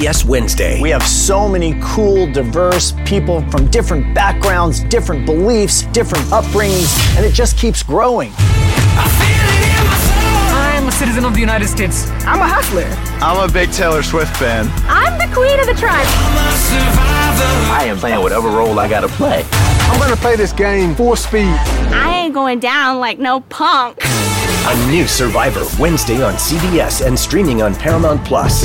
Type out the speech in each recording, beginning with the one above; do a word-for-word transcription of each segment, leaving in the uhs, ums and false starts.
B S Wednesday. We have so many cool, diverse people from different backgrounds, different beliefs, different upbringings, and it just keeps growing. I'm a citizen of the United States. I'm a hustler. I'm a big Taylor Swift fan. I'm the queen of the tribe. I am playing whatever role I gotta play. I'm gonna play this game full speed. I ain't going down like no punk. A new Survivor Wednesday on C B S and streaming on Paramount Plus.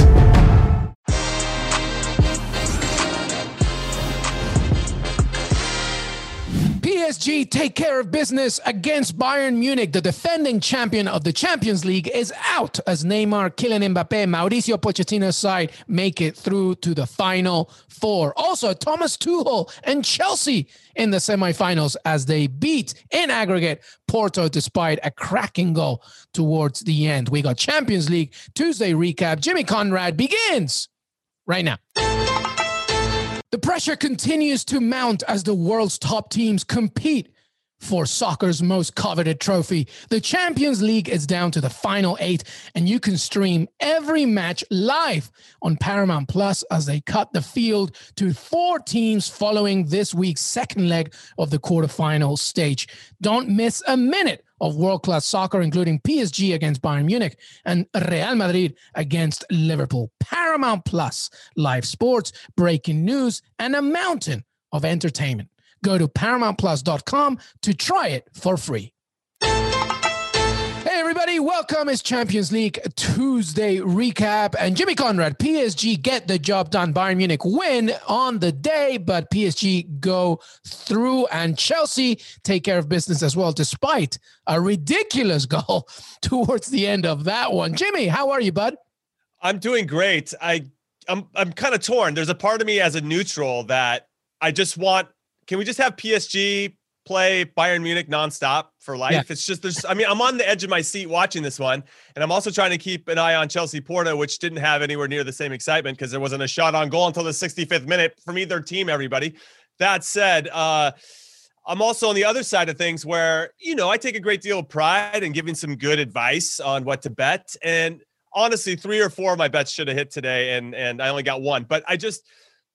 P S G take care of business against Bayern Munich. The defending champion of the Champions League is out as Neymar, Kylian Mbappe, Mauricio Pochettino's side make it through to the final four. Also, Thomas Tuchel and Chelsea in the semifinals as they beat in aggregate Porto despite a cracking goal towards the end. We got Champions League Tuesday recap. Jimmy Conrad begins right now. The pressure continues to mount as the world's top teams compete for soccer's most coveted trophy. The Champions League is down to the final eight, and you can stream every match live on Paramount Plus as they cut the field to four teams following this week's second leg of the quarterfinal stage. Don't miss a minute of world-class soccer, including P S G against Bayern Munich and Real Madrid against Liverpool. Paramount Plus, live sports, breaking news, and a mountain of entertainment. Go to paramount plus dot com to try it for free. Hey, everybody. Welcome. It's Champions League Tuesday recap. And Jimmy Conrad, P S G get the job done. Bayern Munich win on the day, but P S G go through and Chelsea take care of business as well, despite a ridiculous goal towards the end of that one. Jimmy, how are you, bud? I'm doing great. I, I'm, I'm kind of torn. There's a part of me as a neutral that I just want. Can we just have P S G play Bayern Munich nonstop for life? Yeah. It's just, there's, I mean, I'm on the edge of my seat watching this one, and I'm also trying to keep an eye on Chelsea Porto, which didn't have anywhere near the same excitement because there wasn't a shot on goal until the sixty-fifth minute from either team, everybody. That said, uh, I'm also on the other side of things where, you know, I take a great deal of pride in giving some good advice on what to bet. And honestly, three or four of my bets should have hit today, and, and I only got one. But I just,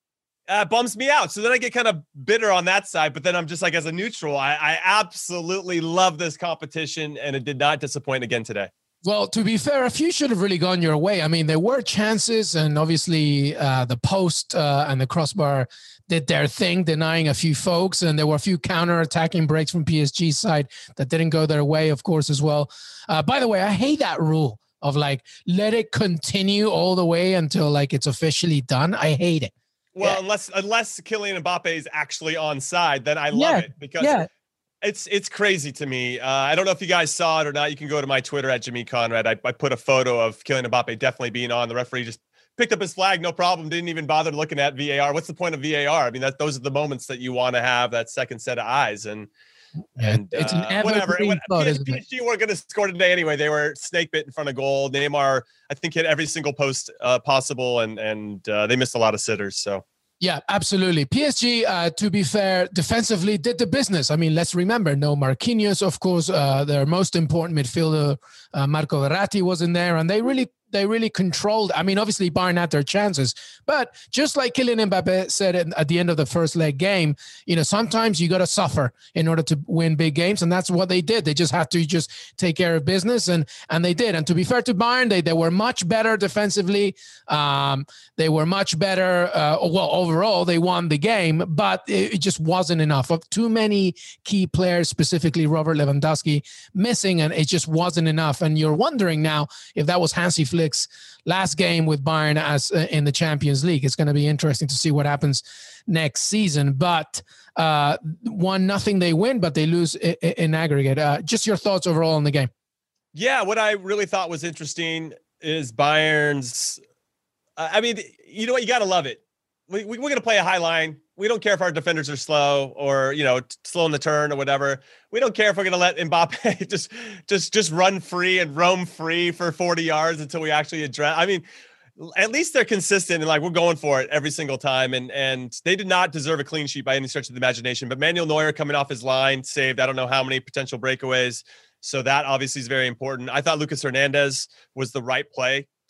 Uh, bums me out. So then I get kind of bitter on that side, but then I'm just like, as a neutral, I, I absolutely love this competition, and it did not disappoint again today. Well, to be fair, a few should have really gone your way. I mean, there were chances, and obviously uh, the post uh, and the crossbar did their thing, denying a few folks, and there were a few counter-attacking breaks from P S G's side that didn't go their way, of course, as well. Uh, by the way, I hate that rule of like, let it continue all the way until like it's officially done. I hate it. Well, yeah. unless unless Kylian Mbappe is actually on side, then I love yeah. it because yeah. it's it's crazy to me. Uh, I don't know if you guys saw it or not. You can go to my Twitter at Jimmy Conrad. I, I put a photo of Kylian Mbappe definitely being on. The referee just picked up his flag, no problem. Didn't even bother looking at V A R. What's the point of V A R? I mean, that those are the moments that you want to have that second set of eyes. And and it's an uh, whatever. P S G, P S G weren't going to score today anyway. They were snake bit in front of goal. Neymar, I think, hit every single post uh, possible, and and uh, they missed a lot of sitters. So. Yeah, absolutely. P S G, uh, to be fair, defensively did the business. I mean, let's remember, no Marquinhos, of course, uh, their most important midfielder, uh, Marco Verratti was in there, and they really they really controlled. I mean, obviously, Bayern had their chances, but just like Kylian Mbappe said at the end of the first leg game, you know, sometimes you got to suffer in order to win big games, and that's what they did. They just had to just take care of business, and and they did. And to be fair to Bayern, they they were much better defensively. Um, they were much better. Uh, well, overall, they won the game, but it, it just wasn't enough. Of too many key players, specifically Robert Lewandowski, missing, and it just wasn't enough. And you're wondering now if that was Hansi Flick last game with Bayern as uh, in the Champions League. It's going to be interesting to see what happens next season. But uh, one nothing they win, but they lose in, in aggregate. Uh, just your thoughts overall on the game? Yeah, what I really thought was interesting is Bayern's. Uh, I mean, you know what? You got to love it. We, we, we're going to play a high line. We don't care if our defenders are slow or, you know, t- slow in the turn or whatever. We don't care if we're going to let Mbappe just, just, just run free and roam free for forty yards until we actually address. I mean, at least they're consistent and like, we're going for it every single time. And, and they did not deserve a clean sheet by any stretch of the imagination, but Manuel Neuer coming off his line saved, I don't know how many potential breakaways. So that obviously is very important. I thought Lucas Hernandez was the right play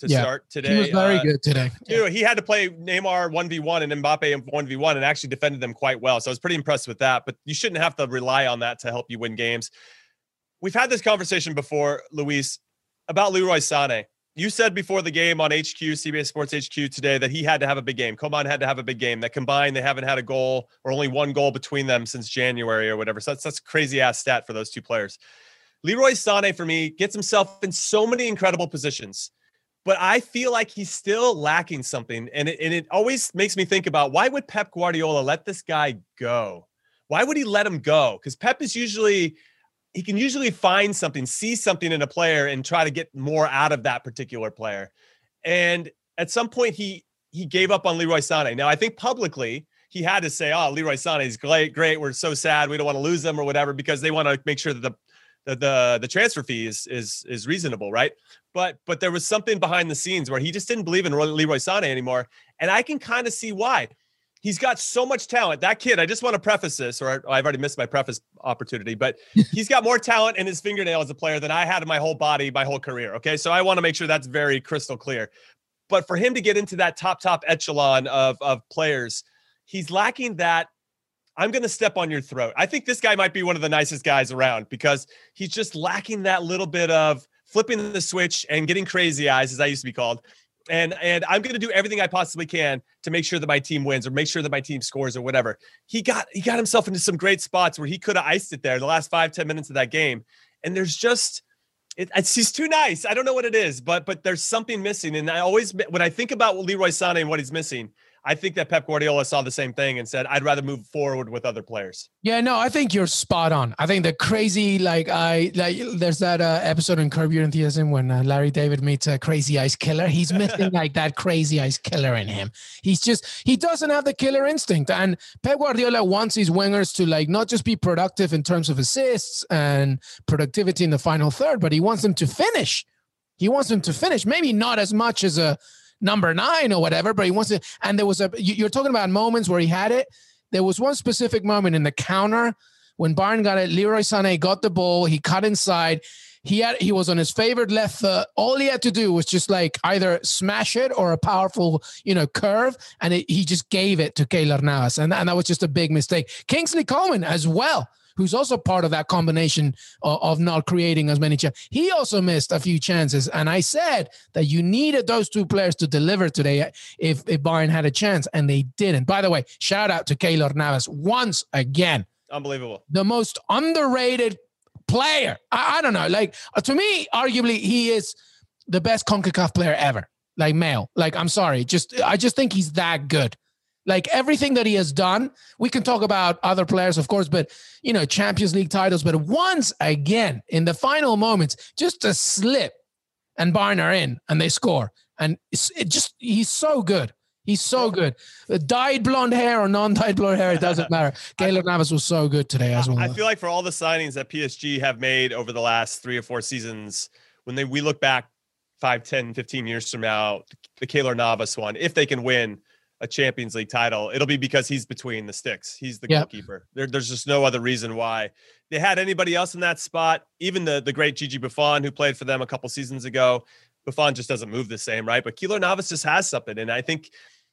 to yeah. start today. He was very uh, good today. Too. He had to play Neymar one v one and Mbappe one v one and actually defended them quite well. So I was pretty impressed with that, but you shouldn't have to rely on that to help you win games. We've had this conversation before, Luis, about Leroy Sané. You said before the game on H Q, C B S Sports H Q today, that he had to have a big game. Coman had to have a big game. That combined, they haven't had a goal or only one goal between them since January or whatever. So that's, that's a crazy ass stat for those two players. Leroy Sané, for me, gets himself in so many incredible positions, but I feel like he's still lacking something. And it, and it always makes me think about, why would Pep Guardiola let this guy go? Why would he let him go? Because Pep is usually... he can usually find something, see something in a player and try to get more out of that particular player. And at some point he, he gave up on Leroy Sané. Now I think publicly he had to say, oh, Leroy Sané is great, great. We're so sad. We don't want to lose them or whatever, because they want to make sure that the, the, the, the transfer fee is, is, is reasonable. Right. But, but there was something behind the scenes where he just didn't believe in Leroy Sané anymore. And I can kind of see why. He's got so much talent. That kid, I just want to preface this, or I've already missed my preface opportunity, but he's got more talent in his fingernail as a player than I had in my whole body, my whole career. Okay. So I want to make sure that's very crystal clear. But for him to get into that top, top echelon of, of players, he's lacking that. I'm going to step on your throat. I think this guy might be one of the nicest guys around, because he's just lacking that little bit of flipping the switch and getting crazy eyes, as I used to be called. And and I'm going to do everything I possibly can to make sure that my team wins or make sure that my team scores or whatever. He got he got himself into some great spots where he could have iced it there the last five, ten minutes of that game. And there's just, it, it's, he's too nice. I don't know what it is, but but there's something missing. And I always, when I think about Leroy Sané and what he's missing, I think that Pep Guardiola saw the same thing and said, I'd rather move forward with other players. Yeah, no, I think you're spot on. I think the crazy, like I, like there's that uh, episode in Curb Your Enthusiasm when uh, Larry David meets a crazy ice killer. He's missing like that crazy ice killer in him. He's just, he doesn't have the killer instinct. And Pep Guardiola wants his wingers to like, not just be productive in terms of assists and productivity in the final third, but he wants them to finish. He wants them to finish. Maybe not as much as a number nine or whatever, but he wants to, and there was a, you're talking about moments where he had it. There was one specific moment in the counter when Bayern got it. Leroy Sané got the ball. He cut inside. He had, he was on his favorite left foot. All he had to do was just like either smash it or a powerful, you know, curve. And it, he just gave it to Keylor Navas. And, and that was just a big mistake. Kingsley Coman as well, who's also part of that combination of, of not creating as many chances. He also missed a few chances. And I said that you needed those two players to deliver today if, if Bayern had a chance, and they didn't. By the way, shout out to Keylor Navas once again. Unbelievable. The most underrated player. I, I don't know. Like, uh, to me, arguably, he is the best CONCACAF player ever. Like, male. Like, I'm sorry. Just I just think he's that good. Like, everything that he has done, we can talk about other players, of course, but, you know, Champions League titles. But once again, in the final moments, just a slip and Bayern are in and they score. And it's, it just, he's so good. He's so good. Dyed blonde hair or non-dyed blonde hair, it doesn't matter. Keylor Navas was so good today as well. I feel like for all the signings that P S G have made over the last three or four seasons, when they we look back five, ten, fifteen years from now, the Keylor Navas one, if they can win a Champions League title, it'll be because he's between the sticks. He's the yep. goalkeeper. There, there's just no other reason why they had anybody else in that spot. Even the, the great Gigi Buffon, who played for them a couple seasons ago, Buffon just doesn't move the same, right? But Keylor Navas just has something. And I think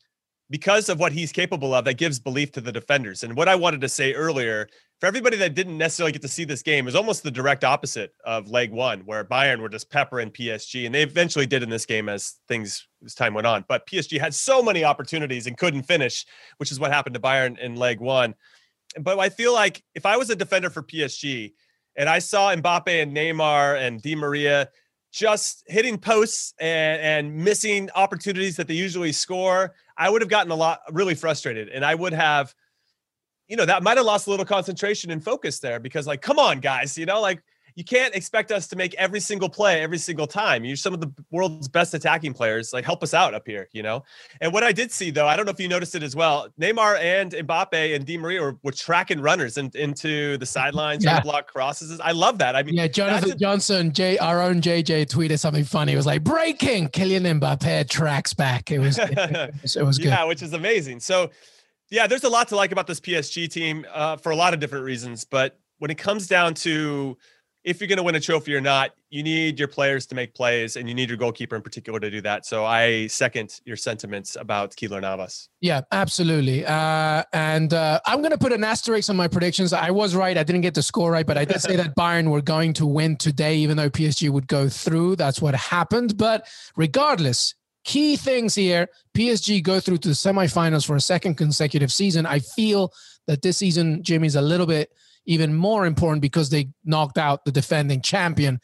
because of what he's capable of, that gives belief to the defenders. And what I wanted to say earlier, for everybody that didn't necessarily get to see this game, is almost the direct opposite of leg one, where Bayern were just peppering P S G. And they eventually did in this game as things, as time went on. But P S G had so many opportunities and couldn't finish, which is what happened to Bayern in leg one. But I feel like if I was a defender for P S G and I saw Mbappe and Neymar and Di Maria just hitting posts and, and missing opportunities that they usually score, I would have gotten a lot, really frustrated. And I would have, you know, that might've lost a little concentration and focus there, because like, come on guys, you know, like you can't expect us to make every single play every single time. You're some of the world's best attacking players. Like, help us out up here, you know? And what I did see though, I don't know if you noticed it as well, Neymar and Mbappe and Di Maria were, were tracking runners in, into the sidelines, yeah. trying to block crosses. I love that. I mean, yeah, Jonathan a- Johnson, J, our own J J tweeted something funny. It was like, breaking, Kylian Mbappe tracks back. It was, it, it was, it was good. Yeah, which is amazing. So yeah, there's a lot to like about this P S G team uh, for a lot of different reasons. But when it comes down to if you're going to win a trophy or not, you need your players to make plays, and you need your goalkeeper in particular to do that. So I second your sentiments about Keylor Navas. Yeah, absolutely. Uh, and uh, I'm going to put an asterisk on my predictions. I was right. I didn't get the score right, but I did say that Bayern were going to win today, even though P S G would go through. That's what happened. But regardless, key things here, P S G go through to the semifinals for a second consecutive season. I feel that this season, Jimmy, is a little bit even more important because they knocked out the defending champion.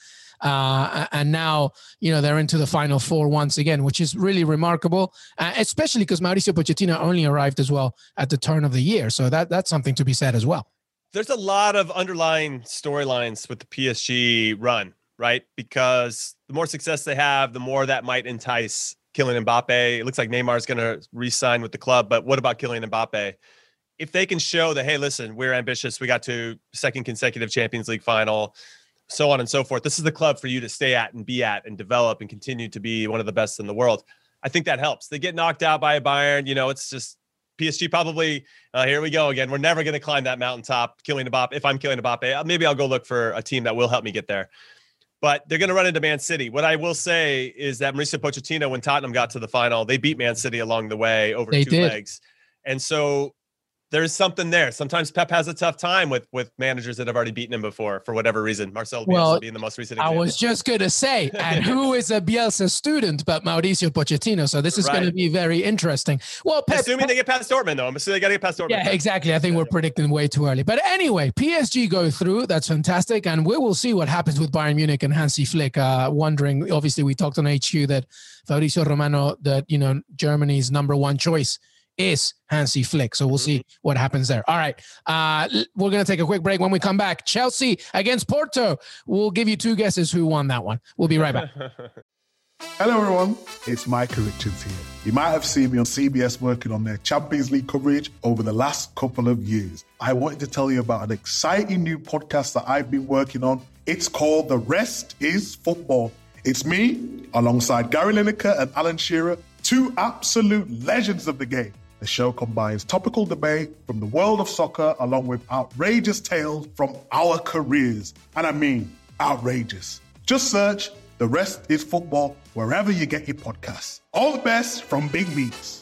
Uh, and now, you know, they're into the Final Four once again, which is really remarkable, uh, especially because Mauricio Pochettino only arrived as well at the turn of the year. So that that's something to be said as well. There's a lot of underlying storylines with the P S G run, right? Because the more success they have, the more that might entice Kylian Mbappe. It looks like Neymar is going to re-sign with the club, but what about Kylian Mbappe? If they can show that, hey, listen, we're ambitious, we got to second consecutive Champions League final, so on and so forth. This is the club for you to stay at and be at and develop and continue to be one of the best in the world. I think that helps. They get knocked out by a Bayern. You know, it's just P S G probably, uh, here we go again. We're never going to climb that mountaintop. Kylian Mbappe, if I'm Kylian Mbappe, maybe I'll go look for a team that will help me get there. But they're going to run into Man City. What I will say is that Mauricio Pochettino, when Tottenham got to the final, they beat Man City along the way over they two did. legs. And so there's something there. Sometimes Pep has a tough time with with managers that have already beaten him before for whatever reason. Marcelo well, Bielsa being the most recent example. I was just going to say, and who is a Bielsa student but Mauricio Pochettino? So this is right. going to be very interesting. Well, Pep, assuming Pep, they get past Dortmund, though. I'm assuming they got to get past Dortmund. Yeah, exactly. I think yeah, we're yeah. predicting way too early. But anyway, P S G go through. That's fantastic. And we will see what happens with Bayern Munich and Hansi Flick. Uh, wondering, obviously, we talked on H Q that Fabrizio Romano, that, you know, Germany's number one choice is Hansi Flick. So we'll see what happens there. All right. Uh, we're going to take a quick break. When we come back, Chelsea against Porto. We'll give you two guesses who won that one. We'll be right back. Hello, everyone. It's Micah Richards here. You might have seen me on C B S working on their Champions League coverage over the last couple of years. I wanted to tell you about an exciting new podcast that I've been working on. It's called The Rest is Football. It's me, alongside Gary Lineker and Alan Shearer, two absolute legends of the game. The show combines topical debate from the world of soccer along with outrageous tales from our careers. And I mean outrageous. Just search The Rest is Football wherever you get your podcasts. All the best from Big Meats.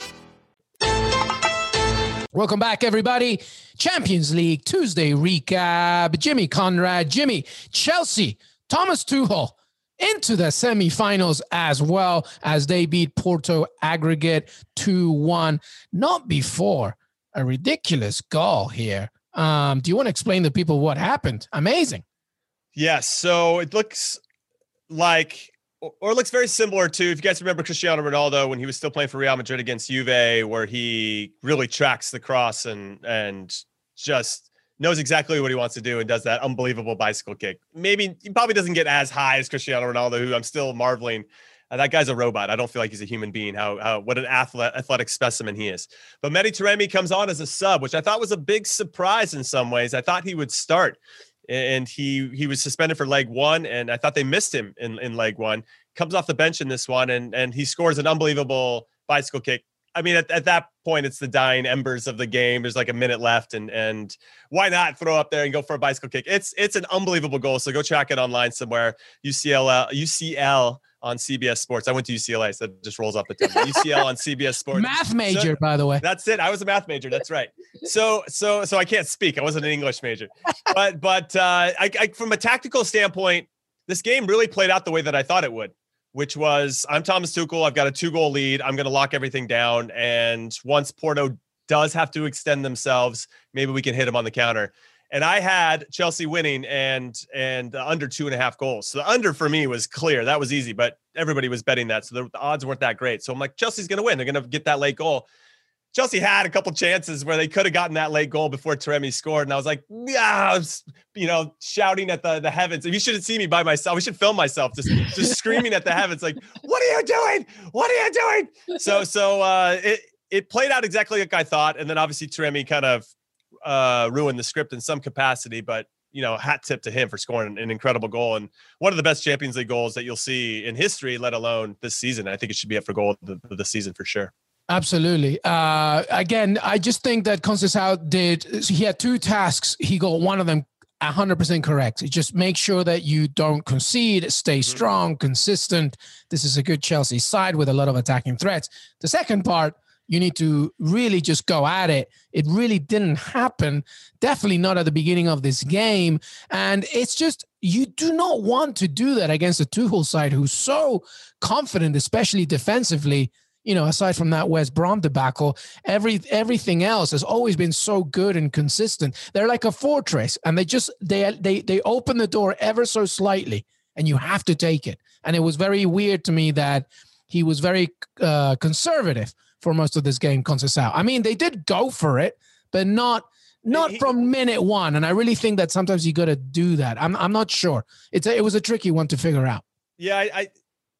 Welcome back, everybody. Champions League Tuesday recap. Jimmy Conrad, Jimmy, Chelsea, Thomas Tuchel into the semifinals as well as they beat Porto aggregate two one. Not before a ridiculous goal here. Um, do you want to explain to people what happened? Amazing. Yes. So it looks like, or it looks very similar to, if you guys remember Cristiano Ronaldo when he was still playing for Real Madrid against Juve, where he really tracks the cross and and just knows exactly what he wants to do and does that unbelievable bicycle kick. Maybe he probably doesn't get as high as Cristiano Ronaldo, who I'm still marveling. Uh, that guy's a robot. I don't feel like he's a human being. How, how what an athlete, athletic specimen he is. But Mehdi Taremi comes on as a sub, which I thought was a big surprise in some ways. I thought he would start, and he he was suspended for leg one, and I thought they missed him in, in leg one. Comes off the bench in this one, and and he scores an unbelievable bicycle kick. I mean, at, at that point, it's the dying embers of the game. There's like a minute left, and and why not throw up there and go for a bicycle kick? It's it's an unbelievable goal. So go track it online somewhere. U C L U C L on C B S Sports. I went to U C L A, so it just rolls off the tongue. U C L on C B S Sports. Math major, so, by the way. That's it. I was a math major. That's right. So so so I can't speak. I wasn't an English major, but but uh, I, I from a tactical standpoint, this game really played out the way that I thought it would, which was, I'm Thomas Tuchel. I've got a two-goal lead. I'm going to lock everything down. And once Porto does have to extend themselves, maybe we can hit them on the counter. And I had Chelsea winning and and under two and a half goals. So the under for me was clear. That was easy, but everybody was betting that. So the, the odds weren't that great. So I'm like, Chelsea's going to win. They're going to get that late goal. Chelsea had a couple chances where they could have gotten that late goal before Taremi scored. And I was like, yeah, I was, you know, shouting at the, the heavens. You shouldn't see me by myself. We should film myself just, just screaming at the heavens. Like, what are you doing? What are you doing? So, so uh, it, it played out exactly like I thought. And then obviously Taremi kind of uh, ruined the script in some capacity, but you know, hat tip to him for scoring an incredible goal. And one of the best Champions League goals that you'll see in history, let alone this season. I think it should be up for goal of the, the season for sure. Absolutely. Uh, again, I just think that Conceição did, he had two tasks. He got one of them one hundred percent correct. Just make sure that you don't concede, stay mm-hmm. strong, consistent. This is a good Chelsea side with a lot of attacking threats. The second part, you need to really just go at it. It really didn't happen. Definitely not at the beginning of this game. And it's just, you do not want to do that against a Tuchel side who's so confident, especially defensively. You know, aside from that West Brom debacle, every everything else has always been so good and consistent. They're like a fortress, and they just they they they open the door ever so slightly, and you have to take it. And it was very weird to me that he was very uh, conservative for most of this game, Conceição. I mean, they did go for it, but not not he, from minute one. And I really think that sometimes you got to do that. I'm I'm not sure. It's a, it was a tricky one to figure out. Yeah, I. I...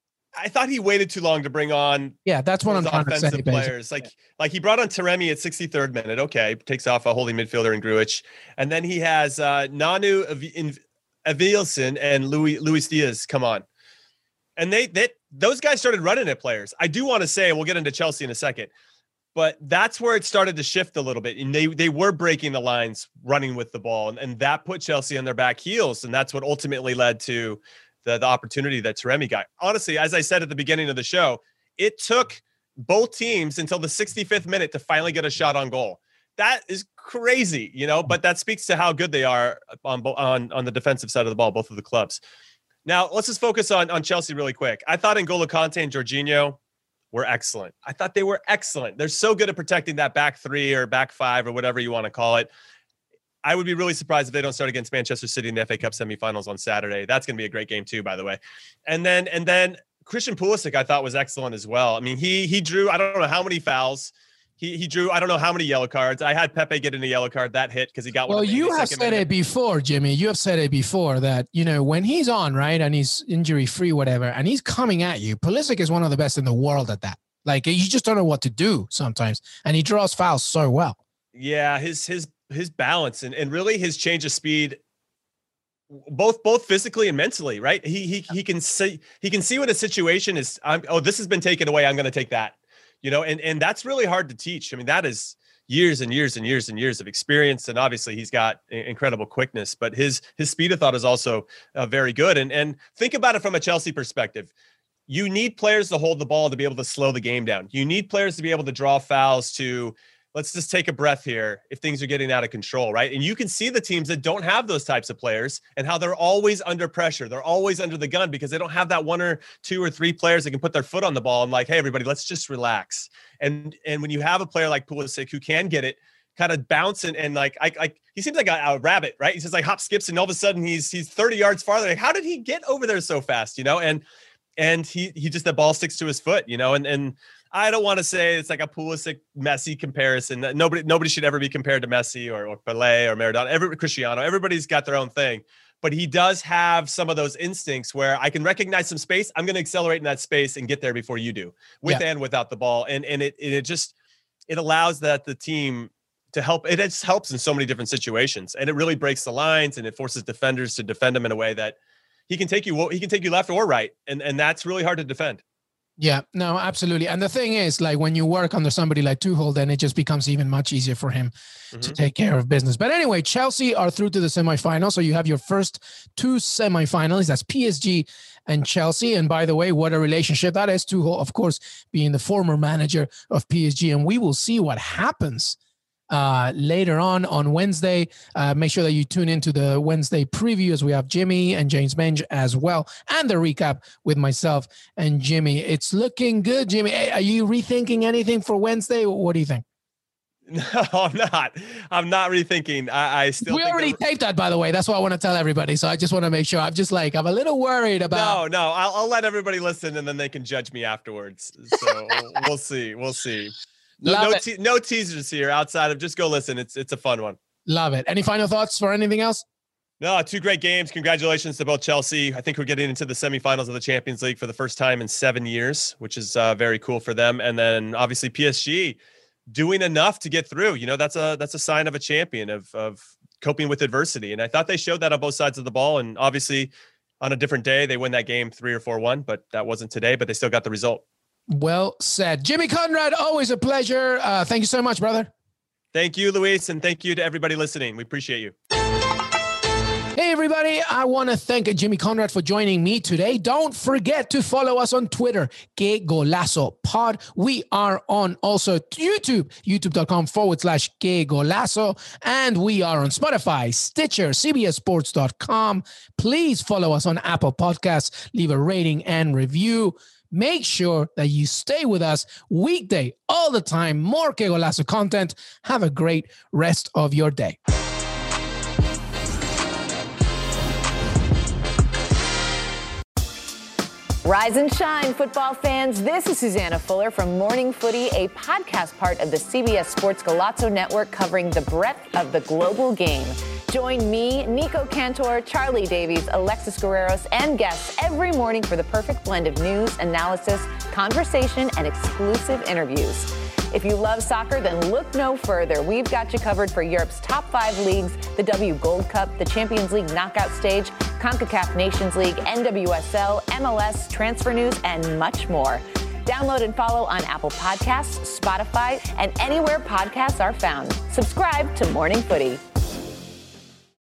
I thought he waited too long to bring on. Yeah, that's what I'm trying to say. Offensive players, like yeah. like he brought on Taremi at sixty-third minute. Okay, takes off a holding midfielder in Grujic, and then he has uh, Nanu Evanilson and Louis Luis Diaz come on, and they that those guys started running at players. I do want to say, we'll get into Chelsea in a second, but that's where it started to shift a little bit, and they they were breaking the lines, running with the ball, and, and that put Chelsea on their back heels, and that's what ultimately led to The, the opportunity that Taremi got. Honestly, as I said at the beginning of the show, it took both teams until the sixty-fifth minute to finally get a shot on goal. That is crazy, you know, but that speaks to how good they are on on, on the defensive side of the ball, both of the clubs. Now, let's just focus on, on Chelsea really quick. I thought N'Golo Kante and Jorginho were excellent. I thought they were excellent. They're so good at protecting that back three or back five or whatever you want to call it. I would be really surprised if they don't start against Manchester City in the F A Cup semifinals on Saturday. That's going to be a great game too, by the way. And then, and then Christian Pulisic, I thought was excellent as well. I mean, he, he drew, I don't know how many fouls. He, he drew, I don't know how many yellow cards. I had Pepe get in a yellow card that hit because he got one. Well, you have said minute. it before, Jimmy. You have said it before that, you know, when he's on, right, and he's injury free, whatever, and he's coming at you, Pulisic is one of the best in the world at that. Like, you just don't know what to do sometimes. And he draws fouls so well. Yeah, his, his, his balance and, and really his change of speed, both both physically and mentally, right? He he he can see he can see what a situation is. I'm, oh, this has been taken away. I'm going to take that, you know, and and that's really hard to teach. I mean, that is years and years and years and years of experience, and obviously he's got incredible quickness, but his his speed of thought is also uh, very good. And and think about it from a Chelsea perspective. You need players to hold the ball to be able to slow the game down. You need players to be able to draw fouls to. Let's just take a breath here if things are getting out of control, right? And you can see the teams that don't have those types of players and how they're always under pressure. They're always under the gun because they don't have that one or two or three players that can put their foot on the ball and like, hey, everybody, let's just relax. And and when you have a player like Pulisic who can get it, kind of bounce and, and like, I, I, he seems like a, a rabbit, right? He's just like hop skips and all of a sudden he's he's thirty yards farther. Like, how did he get over there so fast, you know? And and he he just, the ball sticks to his foot, you know, and and I don't want to say it's like a Pulisic Messi comparison. Nobody, nobody should ever be compared to Messi or, or Pelé or Maradona. Every Cristiano, everybody's got their own thing, but he does have some of those instincts where I can recognize some space. I'm going to accelerate in that space and get there before you do, with yeah. and without the ball. And and it it just it allows that the team to help. It just helps in so many different situations, and it really breaks the lines and it forces defenders to defend him in a way that he can take you he can take you left or right, and and that's really hard to defend. Yeah, no, absolutely. And the thing is, like, when you work under somebody like Tuchel, then it just becomes even much easier for him mm-hmm. to take care of business. But anyway, Chelsea are through to the semifinals. So you have your first two semifinals. That's P S G and Chelsea. And by the way, what a relationship that is. Tuchel, of course, being the former manager of P S G. And we will see what happens Uh, later on on Wednesday. Uh, make sure that you tune into the Wednesday preview as we have Jimmy and James Benge as well, and the recap with myself and Jimmy. It's looking good, Jimmy. Hey, are you rethinking anything for Wednesday? What do you think? No, I'm not. I'm not rethinking. I, I still. We think already taped that, by the way. That's what I want to tell everybody. So I just want to make sure. I'm just like, I'm a little worried about. No, no. I'll, I'll let everybody listen, and then they can judge me afterwards. So we'll see. We'll see. No, no, te- no teasers here outside of just go listen. It's it's a fun one. Love it. Any final thoughts for anything else? No, two great games. Congratulations to both Chelsea. I think we're getting into the semifinals of the Champions League for the first time in seven years, which is uh, very cool for them. And then obviously P S G doing enough to get through. You know, that's a that's a sign of a champion of of coping with adversity. And I thought they showed that on both sides of the ball. And obviously on a different day, they win that game three or four one, but that wasn't today, but they still got the result. Well said. Jimmy Conrad, always a pleasure. Uh, thank you so much, brother. Thank you, Luis, and thank you to everybody listening. We appreciate you. everybody. I want to thank Jimmy Conrad for joining me today. Don't forget to follow us on Twitter, Que Golazo Pod. We are on also YouTube, youtube.com forward slash Que Golazo. And we are on Spotify, Stitcher, C B S Sports dot com. Please follow us on Apple Podcasts. Leave a rating and review. Make sure that you stay with us weekday, all the time. More Que Golazo content. Have a great rest of your day. Rise and shine, football fans. This is Susanna Fuller from Morning Footy, a podcast part of the C B S Sports Golazo Network covering the breadth of the global game. Join me, Nico Cantor, Charlie Davies, Alexis Guerreros, and guests every morning for the perfect blend of news, analysis, conversation, and exclusive interviews. If you love soccer, then look no further. We've got you covered for Europe's top five leagues, the W Gold Cup, the Champions League knockout stage, CONCACAF Nations League, N W S L, M L S, transfer news, and much more. Download and follow on Apple Podcasts, Spotify, and anywhere podcasts are found. Subscribe to Morning Footy.